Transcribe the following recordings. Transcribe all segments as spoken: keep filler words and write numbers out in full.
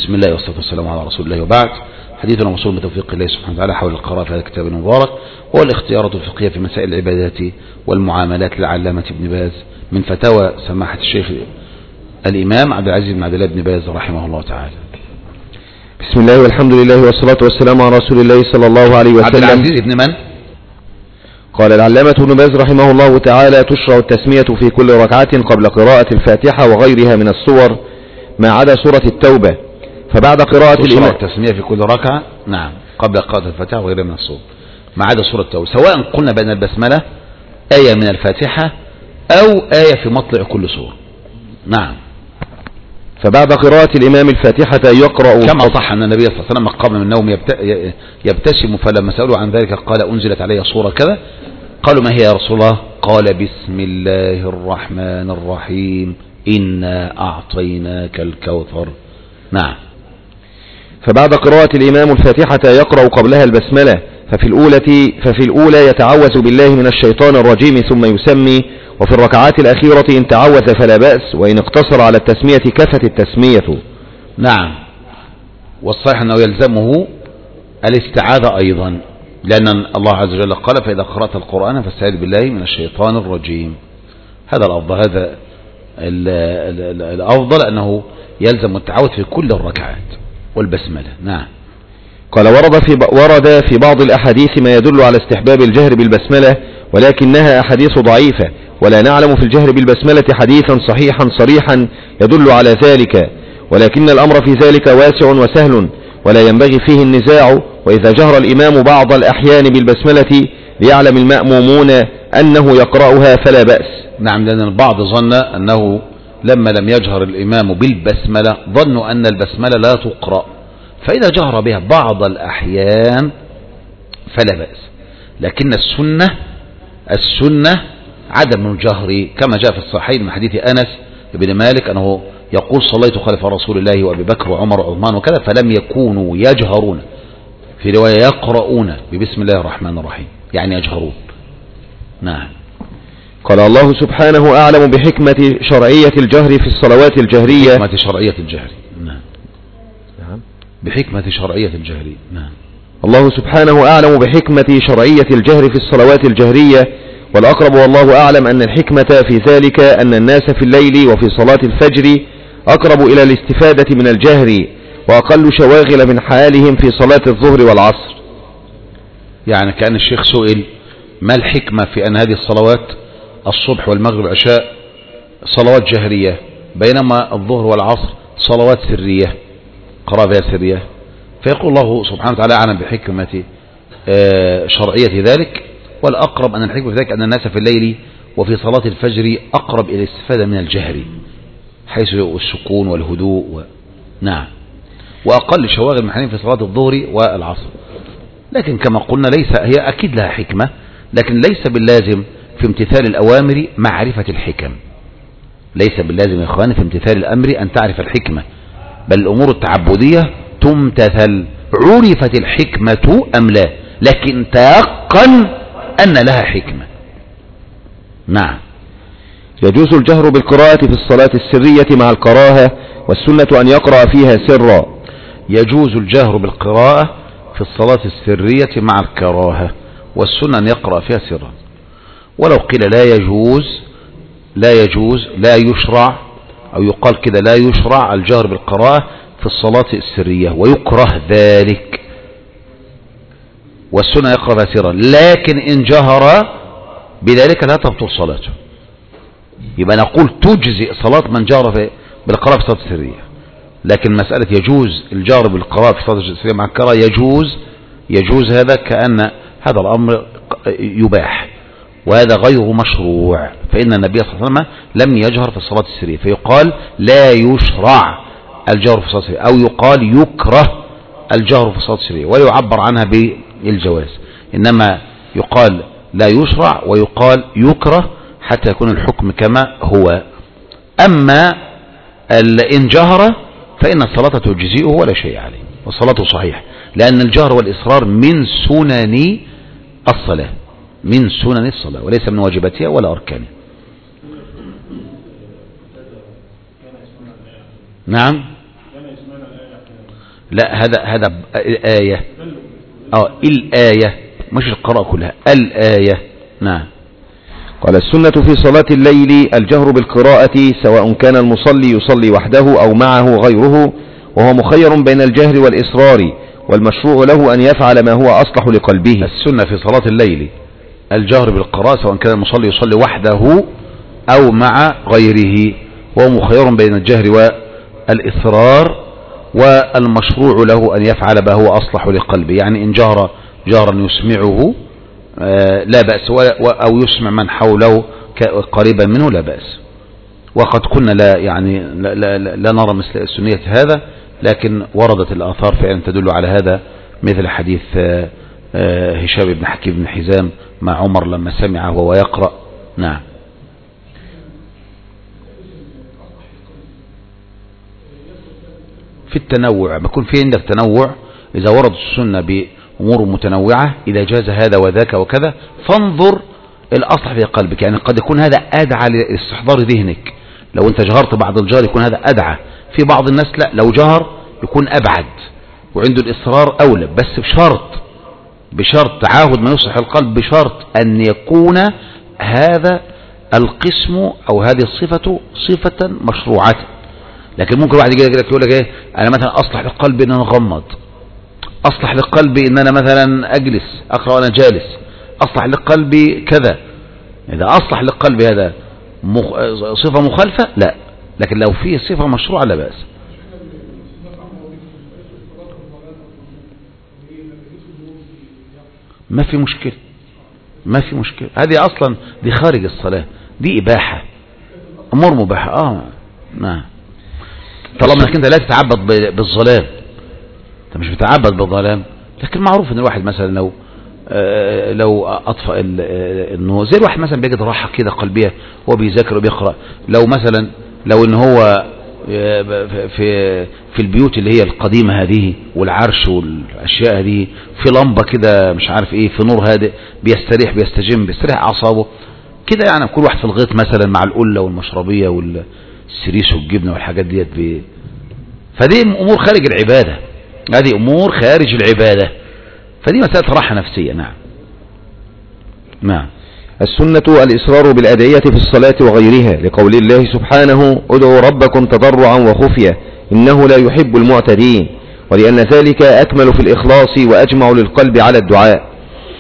بسم الله والصلاة والسلام على رسول الله، وبعد. حديثنا موصول بتوفيق الله سبحانه وتعالى حول القراءة في هذا الكتاب المبارك، وهو الاختيارات الفقهية في مسائل العبادات والمعاملات للعلامة ابن باز، من فتاوى سماحة الشيخ الإمام عبد العزيز بن عبد الله بن باز رحمه الله تعالى. بسم الله والحمد لله والصلاة والسلام على رسول الله صلى الله عليه وسلم. عبد العزيز ابن من؟ قال العلامة ابن باز رحمه الله تعالى: تشرع التسمية في كل ركعة قبل قراءة الفاتحة وغيرها من السور ما عدا سورة التوبة. فبعد قراءة الإمام التسمية في كل ركعة، نعم، قبل قراءة الفاتحة وغيرها من السور ما عدا سورة التوبة، سواء قلنا بأن البسملة آية من الفاتحة أو آية في مطلع كل سورة. نعم. فبعد قراءة الإمام الفاتحة يقرأ كما صح أن النبي صلى الله عليه وسلم قام من النوم يبتسم، فلما سألوا عن ذلك قال: أنزلت علي صورة كذا. قالوا: ما هي يا رسول الله؟ قال: بسم الله الرحمن الرحيم، إنا أعطيناك الكوثر. نعم. فبعد قراءة الإمام الفاتحة يقرأ قبلها البسملة، ففي الأولى ففي الأولى يتعوذ بالله من الشيطان الرجيم ثم يسمي، وفي الركعات الأخيرة إن تعوذ فلا بأس، وإن اقتصر على التسمية كفت التسمية. نعم. والصحيح أنه يلزمه الاستعاذة أيضا، لأن الله عز وجل قال: فإذا قرأت القرآن فاستعذ بالله من الشيطان الرجيم. هذا الأفضل، هذا الأفضل أنه يلزم التعوذ في كل الركعات والبسملة. نعم. قال: ورد في ورد في بعض الأحاديث ما يدل على استحباب الجهر بالبسملة، ولكنها أحاديث ضعيفة، ولا نعلم في الجهر بالبسملة حديثا صحيحا صريحا يدل على ذلك، ولكن الأمر في ذلك واسع وسهل ولا ينبغي فيه النزاع. وإذا جهر الإمام بعض الأحيان بالبسملة ليعلم المأمومون أنه يقرأها فلا بأس. نعم، لأن البعض ظن أنه لما لم يجهر الإمام بالبسملة ظنوا أن البسملة لا تقرأ، فإذا جهر بها بعض الأحيان فلا بأس. لكن السنة السنة عدم الجهر، كما جاء في الصحيحين من حديث أنس بن مالك أنه يقول: صليت خلف رسول الله وأبي بكر وعمر وعثمان وكذا، فلم يكونوا يجهرون، في رواية يقرؤون ببسم الله الرحمن الرحيم، يعني يجهرون. نعم. قال: الله سبحانه أعلم بحكمة شرعية الجهر في الصلوات الجهرية. بحكمة شرعية الجهر. نعم. نعم. بحكمة شرعية الجهر. نعم. الله سبحانه أعلم بحكمة شرعية الجهر في الصلوات الجهرية، والأقرب والله أعلم أن الحكمة في ذلك أن الناس في الليل وفي صلاة الفجر أقرب إلى الاستفادة من الجهر، وأقل شواغل من حالهم في صلاة الظهر والعصر. يعني كأن الشيخ سئل: ما الحكمة في أن هذه الصلوات الصبح والمغرب والعشاء صلوات جهرية، بينما الظهر والعصر صلوات سرية، قراءة سرية؟ فيقول الله سبحانه وتعالى أعلم بحكمة شرعية ذلك، والأقرب أن الحكمة في ذلك أن الناس في الليل وفي صلاة الفجر أقرب إلى الاستفادة من الجهر، حيث السكون والهدوء و... نعم. وأقل شواغل المحنين في صلاة الظهر والعصر. لكن كما قلنا ليس هي أكيد لها حكمة، لكن ليس باللازم في امتثال الأوامر معرفة الحكم. ليس باللازم يا إخواني في امتثال الأمر أن تعرف الحكمة، بل الأمور التعبدية تمتثل، عرفت الحكمة أم لا، لكن تيقن أن لها حكمة. نعم. يجوز الجهر بالقراءة في الصلاة السرية مع الكراهة، والسنة أن يقرأ فيها سرا. يجوز الجهر بالقراءة في الصلاة السرية مع الكراهة، والسنة أن يقرأ فيها سرا. ولو قيل لا يجوز لا يجوز لا يشرع، أو يقال كده لا يشرع الجهر بالقراءة في الصلاة السرية، ويكره ذلك، والسنة يقرأ فيها سرا، لكن إن جهر بذلك لا تبطل صلاته. يبقى نقول تجزئ صلاة من جهر بالقراءة في الصلاة السرية، لكن مسألة يجوز الجهر بالقراءة في الصلاة السرية مع الكراهة يجوز يجوز هذا كأن هذا الأمر يباح، وهذا غير مشروع، فإن النبي صلى الله عليه وسلم لم يجهر في الصلاة السرية، فيقال لا يشرع الجهر في الصلاة السرية، أو يقال يكره الجهر في الصلاة السرية، ويعبر عنها بالجواز. إنما يقال لا يشرع ويقال يكره حتى يكون الحكم كما هو. أما إن جهر فإن الصلاة تجزئه ولا شيء عليه، والصلاة صحيحة، لأن الجهر والإصرار من سنن الصلاة، من سنن الصلاة، وليس من واجباتها ولا أركانها. نعم. لا هذا هذا الآية اه الآية مش القراءة كلها الآية. نعم. قال السنة في صلاة الليل الجهر بالقراءة سواء كان المصلي يصلي وحده أو معه غيره، وهو مخير بين الجهر والإصرار، والمشروع له أن يفعل ما هو أصلح لقلبه. السنة في صلاة الليل الجهر بالقراءة سواء كان المصلي يصلي وحده أو مع غيره، وهو مخير بين الجهر والإصرار، والمشروع له أن يفعل ما هو أصلح لقلبه. يعني إن جهر جهرا يسمعه لا بأس، أو يسمع من حوله قريبا منه لا بأس. وقد كنا لا يعني لا, لا, لا نرى مثل السنية هذا، لكن وردت الآثار فعلا تدل على هذا، مثل حديث هشام بن حكيم بن حزام مع عمر لما سمعه وهو يقرأ. نعم. في التنوع بكون في عندك تنوع، إذا ورد السنة بأمور متنوعة إذا جاز هذا وذاك وكذا فانظر الأصلح في قلبك. يعني قد يكون هذا أدعى لاستحضار ذهنك، لو أنت جهرت بعد الجهر يكون هذا أدعى. في بعض الناس لا، لو جهر يكون أبعد وعنده الإصرار أولى، بس بشرط بشرط تعاهد ما يصلح القلب، بشرط أن يكون هذا القسم أو هذه الصفة صفة مشروعة. لكن ممكن واحد يجي لك يقول لك ايه، انا مثلا اصلح لقلبي ان انا اغمض، اصلح لقلبي ان انا مثلا اجلس اقرا وانا جالس، اصلح لقلبي كذا. اذا اصلح لقلبي هذا مخ... صفه مخالفه لا، لكن لو فيه صفه مشروعه لا باس. ما في مشكله، ما في مشكله، هذه اصلا دي خارج الصلاه، دي اباحه، امور مباحه. اه نعم. طالما انك انت لا تتعبد بالظلام، انت مش بتتعبد بالظلام، لكن معروف ان الواحد مثلا لو آه لو اطفأ النور، زي الواحد مثلا بيجد راحه كده قلبيه وهو بيذاكر وبيقرا، لو مثلا لو ان هو في في البيوت اللي هي القديمه هذه والعرش والاشياء هذه، في لمبه كده مش عارف ايه، في نور هادئ، بيستريح بيستجم بيستريح اعصابه كده. يعني كل واحد في الغيط مثلا مع القله والمشربيه وال السريس والجبنة والحاجات ديت ب... فدي امور خارج العبادة، هذه امور خارج العبادة، فدي مسألة راحة نفسية. نعم. نعم. السنة الإصرار بالأدعية في الصلاة وغيرها، لقول الله سبحانه ادعوا ربكم تضرعا وخفية إنه لا يحب المعتدين، ولأن ذلك أكمل في الإخلاص وأجمع للقلب على الدعاء.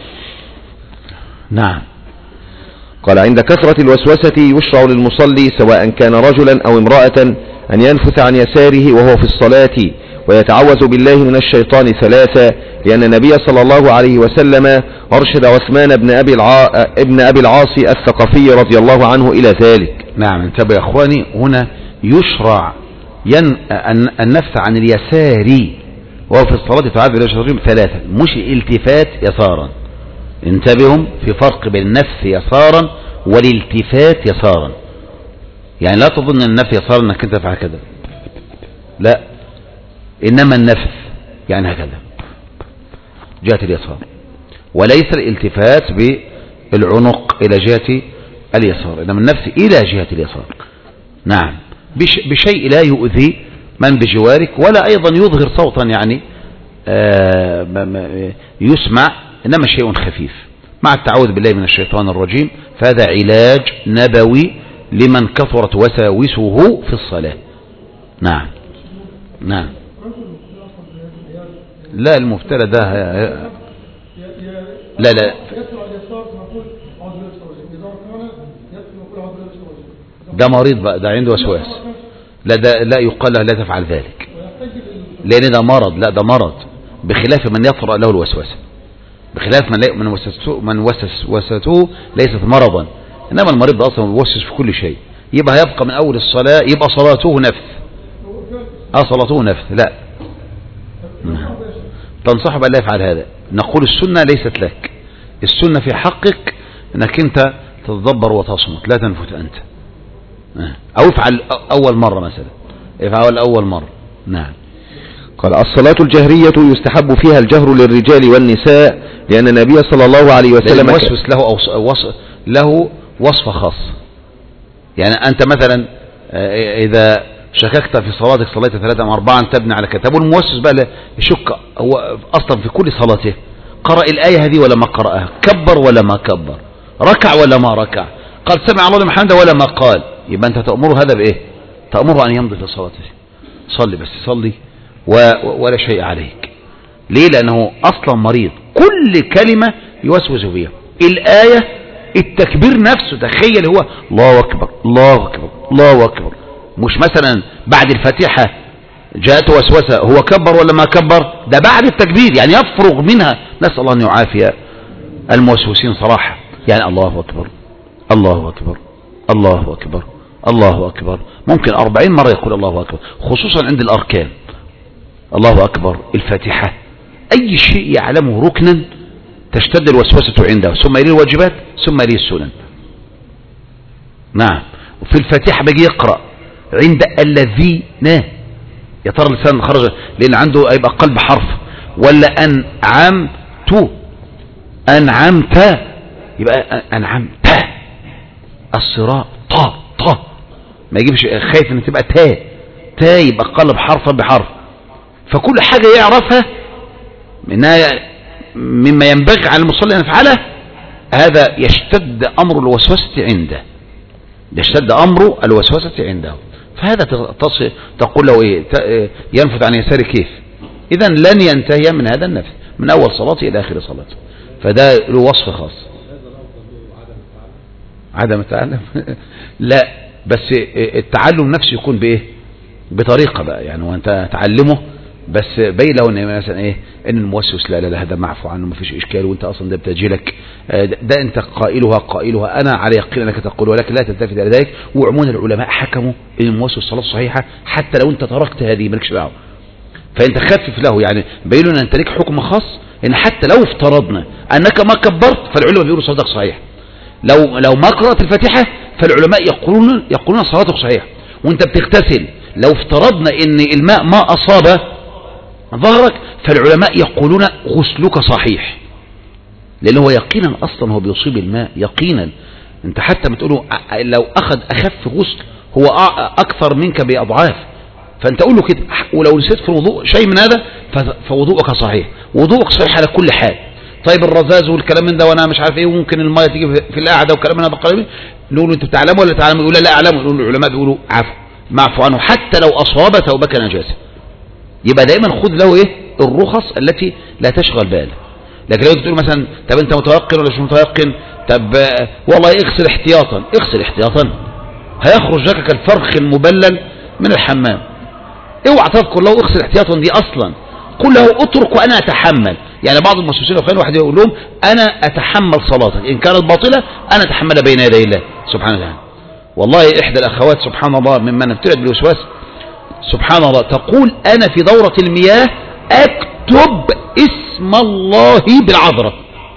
نعم. قال عند كثرة الوسوسة يشرع للمصلي سواء كان رجلا أو امرأة أن ينفث عن يساره وهو في الصلاة ويتعوذ بالله من الشيطان ثلاثة، لأن النبي صلى الله عليه وسلم أرشد عثمان بن أبي, الع... ابن أبي العاص الثقفي رضي الله عنه إلى ذلك. نعم. انتبه يا أخواني، هنا يشرع ين... النفث عن اليسار وهو في الصلاة تعوذ بالله من الشيطان ثلاثة، مش التفات يسارا. انتبهوا في فرق بين النفث يسارا والالتفات يسارا. يعني لا تظن ان النفث يسارا انك انت تفعل كذا، لا، انما النفث يعني هكذا جهة اليسار، وليس الالتفات بالعنق الى جهة اليسار، انما النفث الى جهة اليسار. نعم. بش بشيء لا يؤذي من بجوارك، ولا ايضا يظهر صوتا يعني آه يسمع، إنما شيء خفيف مع التعوذ بالله من الشيطان الرجيم، فهذا علاج نبوي لمن كثرت وساوسه في الصلاة. نعم. نعم. لا المبتلى ده لا لا ده مريض بقى، ده عنده وسواس، لا ده لا يقال له لا تفعل ذلك، لأن ده مرض، لا ده مرض، بخلاف من يطرأ له الوسواس، بخلاف من من وسوسته من وسوسته ليست مرضا، انما المريض اصلا بيوسوس في كل شيء، يبقى هيبقى من اول الصلاه يبقى صلاته نفث. اه صلاته نفث. لا تنصح بأن لا يفعل هذا. نقول السنه ليست لك، السنه في حقك انك انت تتدبر وتصمت، لا تنفث انت، او افعل اول مره مثلا، افعل اول مره. نعم. قال الصلاة الجهرية يستحب فيها الجهر للرجال والنساء، لأن النبي صلى الله عليه وسلم وسوس له أو وصف له وصفة خاصة. يعني أنت مثلا إذا شككت في صلاتك صليت ثلاثة أم أربعة تبني على كتاب. والموسوس بقى يشك هو أصلا في كل صلاته قرأ الآية هذه ولا ما قرأها، كبر ولا ما كبر، ركع ولا ما ركع، قال سمع الله لمن حمده ولا ما قال. يبقى أنت تأمره هذا بإيه؟ تأمره أن يمضي في صلاته، صلي بس صلي ولا شيء عليك. ليه؟ لأنه أصلا مريض، كل كلمة يوسوس فيها. الآية التكبير نفسه، تخيل هو الله أكبر الله أكبر الله أكبر، مش مثلا بعد الفاتحة جاءت وسوسة هو كبر ولا ما كبر، ده بعد التكبير يعني يفرغ منها. نسأل الله أن يعافي الموسوسين صراحة. يعني الله أكبر الله أكبر الله أكبر الله أكبر، ممكن أربعين مرة يقول الله أكبر، خصوصا عند الأركان. الله أكبر، الفاتحة، أي شيء يعلمه ركنا تشتد الوسوسة عنده، ثم يليه الواجبات ثم يليه السنن. نعم. وفي الفاتحة بيجي يقرأ عند الذين، يا ترى اللسان خرج لأن عنده يبقى قلب حرف، ولا أنعمت أنعمت يبقى أنعمت، الصراط طا طا، ما يجيبش خايف ان تبقى تا تا يبقى قلب حرفا بحرف. فكل حاجة يعرفها منها مما ينبغي على المصلي أن يفعله، هذا يشتد أمر الوسوسة عنده، يشتد أمر الوسوسة عنده. فهذا تصل تقول له إيه ينفذ عن يسار كيف، إذن لن ينتهي من هذا النفس من أول صلاته إلى آخر صلاته. فده له وصف خاص. عدم التعلم لا، بس التعلم نفسه يكون بإيه؟ بطريقة بقى، يعني وانت تعلمه بس بين له ان مثلا ايه ان الموسوس لا لا لا هذا معفو عنه ما فيش اشكال، وانت اصلا ده بتجيلك ده, ده انت قائلها قائلها انا على يقين انك تقول، ولكن لا تلتفت الى ذلك. وعموما العلماء حكموا ان الموسوس صلاة صحيحة حتى لو انت تركت هذه مالكش دعوه، فانت خفف له. يعني بينوا ان انت ليك حكم خاص ان حتى لو افترضنا انك ما كبرت فالعلماء بيقولوا صلاتك صحيحه. لو لو ما قرأت الفاتحة فالعلماء يقولون يقولون صلاتك صحيحه. وانت بتغتسل لو افترضنا ان الماء ما اصاب ظهرك فالعلماء يقولون غسلك صحيح، لأنه هو يقينا أصلا هو بيصيب الماء يقينا. انت حتى بتقوله لو أخذ أخف غسل هو أكثر منك بأضعاف، فانت قول له كده. ولو نسيت في الوضوء شيء من هذا فوضوءك صحيح، وضوءك صحيح على كل حال. طيب الرذاذ والكلام من ده وانا مش عارف ايه، وممكن الماء تيجي في القعده وكلام من هذا القبيل، نقول له انت بتعلمه ولا تعلمه؟ يقول لا اعلمه. يقول العلماء بيقولوا عفو معفو عنه حتى لو أصاب ثوبك نجاسة. يبقى دائما خذ له ايه الرخص التي لا تشغل باله. لكن لو تقول مثلا طب انت متيقن ولا مش متيقن، طب والله اغسل احتياطا، اغسل احتياطا هيخرج لك كالفرخ المبلل من الحمام. اوعى تذكر له اغسل احتياطا دي اصلا، قل له اترك وانا اتحمل. يعني بعض المسوسين وخير واحد يقول لهم انا اتحمل صلاتك ان كانت باطله، انا اتحملها بين يدي الله سبحانه وتعالى. والله احدى الاخوات سبحان الله ممن ابتلت بالوسواس سبحان الله تقول انا في دورة المياه اكتب اسم الله بالعذرة،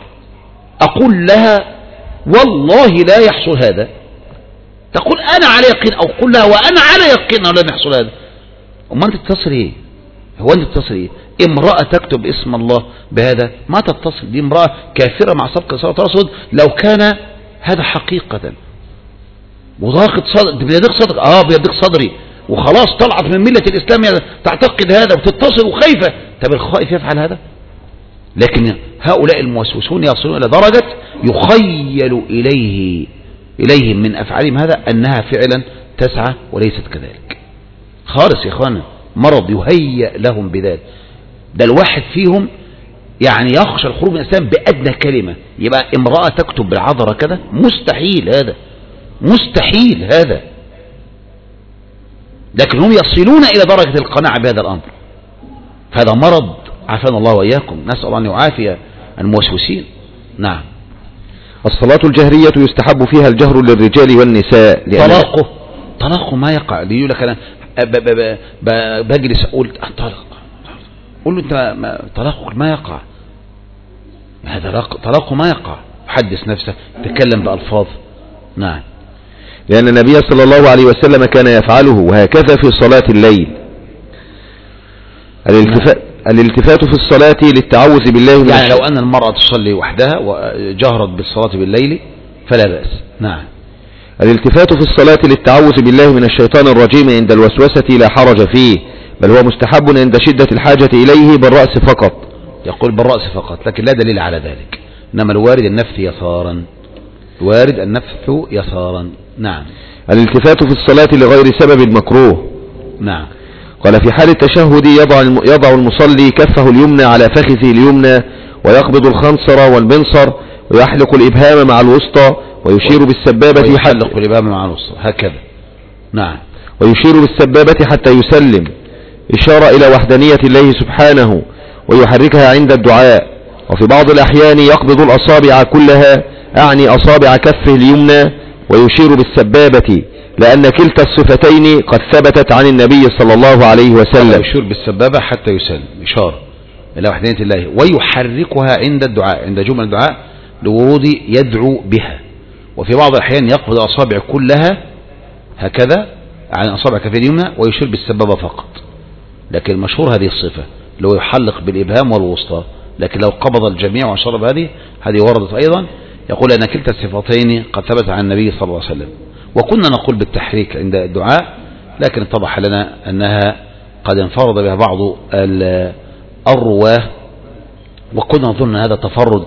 اقول لها والله لا يحصل هذا، تقول انا على يقين، او قل لها وانا على يقين انه لن يحصل هذا. اما انت تتصل ايه؟ هو انت تتصل ايه؟ امرأة تكتب اسم الله بهذا ما تتصل، دي امرأة كافرة مع سبق صلاة الرسول لو كان هذا حقيقة. وضاقت صدر بيدك صدرك، اه بيدك صدري وخلاص طلعت من ملة الإسلام تعتقد هذا وتتصل وخايفة. طب الخائف يفعل هذا؟ لكن هؤلاء الموسوسون يصلون إلى درجة يخيل إليه إليهم من أفعالهم هذا أنها فعلا تسعى وليست كذلك خالص. يا إخوانا مرض يهيأ لهم بذلك. ده الواحد فيهم يعني يخشى الخروج من الإسلام بأدنى كلمة. يبقى امرأة تكتب بالعذرة كده مستحيل، هذا مستحيل هذا. لكن هم يصلون إلى درجة القناعة بهذا الأمر. فهذا مرض عافانا الله وإياكم، نسأل الله أن يعافي الموسوسين. نعم. الصلاة الجهرية يستحب فيها الجهر للرجال والنساء. طلاقه طلاقه ما يقع. ليقول لك أنا بجلس أقول طلاق، قول له أنت طلاقك ما يقع، هذا طلاقه ما يقع. حدث نفسك، تكلم بألفاظ. نعم. لأن النبي صلى الله عليه وسلم كان يفعله، وهكذا في صلاة الليل. الالتفات, الالتفات في الصلاة للتعوذ بالله من يعني لو أن المرأة تصلي وحدها وجهرت بالصلاة بالليل فلا بأس. نعم. الالتفات في الصلاة للتعوذ بالله من الشيطان الرجيم عند الوسوسة لا حرج فيه، بل هو مستحب عند شدة الحاجة إليه بالرأس فقط. يقول بالرأس فقط، لكن لا دليل على ذلك، إنما الوارد النفث يسارا، وارد النفث يسارا. نعم. الالتفات في الصلاة لغير سبب مكروه. نعم. قال في حال التشهد يضع يضع المصلي كفه اليمنى على فخذه اليمنى، ويقبض الخنصر والمنصر، ويحلق الإبهام مع الوسطى، ويشير بالسبابة ويحلق الإبهام مع الوسطى هكذا. نعم. ويشير بالسبابة حتى يسلم، إشارة إلى وحدانية الله سبحانه، ويحركها عند الدعاء. وفي بعض الأحيان يقبض الأصابع كلها، أعني أصابع كفه اليمنى، ويشير بالسبابة، لأن كلتا الصفتين قد ثبتت عن النبي صلى الله عليه وسلم. يشير بالسبابة حتى يسلم، إشارة إلى وحدانية الله، ويحركها عند الدعاء، عند جمل الدعاء لورود يدعو بها. وفي بعض الأحيان يقبض الأصابع كلها هكذا عن أصابع كفه اليمنى، ويشير بالسبابة فقط. لكن المشهور هذه الصفة لو يحلق بالإبهام والوسطى، لكن لو قبض الجميع وأشار بهذه، هذه وردت أيضا. يقول أن كلتا الصفتين قد ثبت عن النبي صلى الله عليه وسلم. وكنا نقول بالتحريك عند الدعاء، لكن اتضح لنا أنها قد انفرد بها بعض الرواه، وكنا نظن هذا تفرد،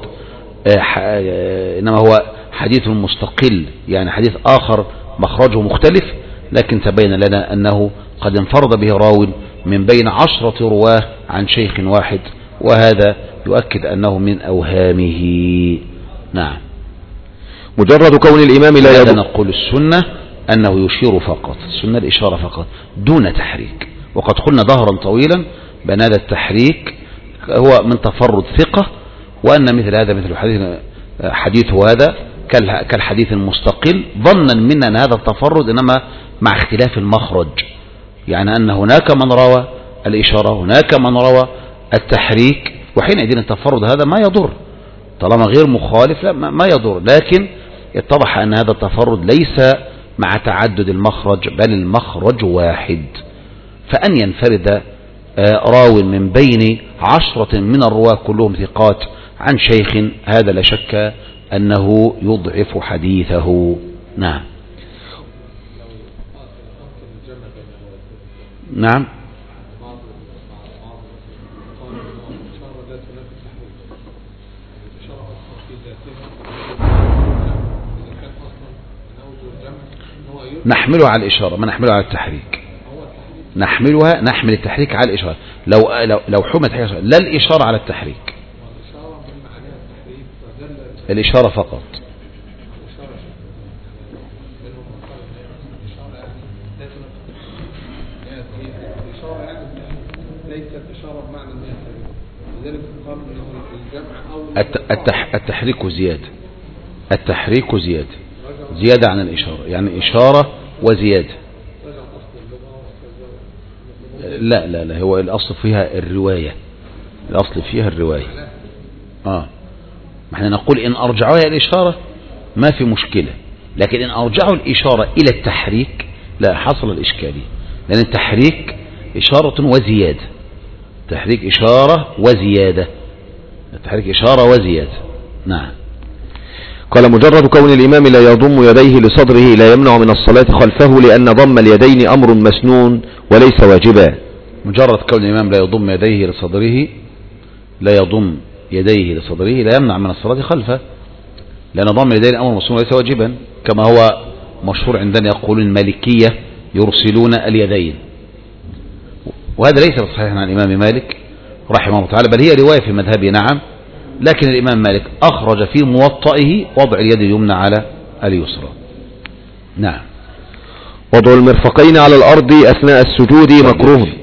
إنما هو حديث مستقل، يعني حديث آخر مخرجه مختلف، لكن تبين لنا أنه قد انفرد به راو من بين عشرة رواه عن شيخ واحد، وهذا يؤكد أنه من أوهامه. نعم. مجرد كون الإمام لا يضم. نقول السنة أنه يشير فقط، السنة الإشارة فقط دون تحريك. وقد قلنا ظهرا طويلا بأن هذا التحريك هو من تفرد ثقة، وأن مثل هذا مثل حديث حديثه هذا كالحديث المستقل، ظنا منا أن هذا التفرد إنما مع اختلاف المخرج، يعني أن هناك من روى الإشارة، هناك من روى التحريك، وحينئذ التفرد هذا ما يضر طالما غير مخالف، لا ما يضر. لكن اتضح أن هذا التفرد ليس مع تعدد المخرج، بل المخرج واحد. فأن ينفرد راو من بين عشرة من الرواة كلهم ثقات عن شيخ، هذا لا شك أنه يضعف حديثه. نعم. نعم. نحملها على الإشارة، ما نحملها على التحريك. نحملها نحمل التحريك على الإشارة، لو لو لو حملت حاجة لا الإشارة على التحريك، الإشارة فقط. التحريك زيادة، التحريك زيادة زيادة عن الإشارة، يعني إشارة وزيادة. لا لا لا هو الأصل فيها الرواية، الأصل فيها الرواية. آه ما احنا نقول إن أرجعوها إلى الإشارة ما في مشكلة، لكن إن أرجعوا الإشارة إلى التحريك لا حصل الإشكالية، لأن التحريك إشارة وزيادة، تحريك إشارة وزيادة، التحريك إشارة وزيادة. نعم. قال مجرد كون الإمام لا يضم يديه لصدره لا يمنع من الصلاة خلفه، لأن ضم اليدين أمر مسنون وليس واجبا. مجرد كون الإمام لا يضم يديه لصدره لا يضم يديه لصدره لا يمنع من الصلاة خلفه، لأن ضم اليدين أمر مسنون وليس واجبا، كما هو مشهور عندنا يقولون المالكية يرسلون اليدين، وهذا ليس صحيح عن الإمام مالك رحمه الله تعالى، بل هي رواية في مذهبه. نعم. لكن الإمام مالك أخرج في موطئه وضع اليد اليمنى على اليسرى. نعم. وضع المرفقين على الأرض أثناء السجود مكروه.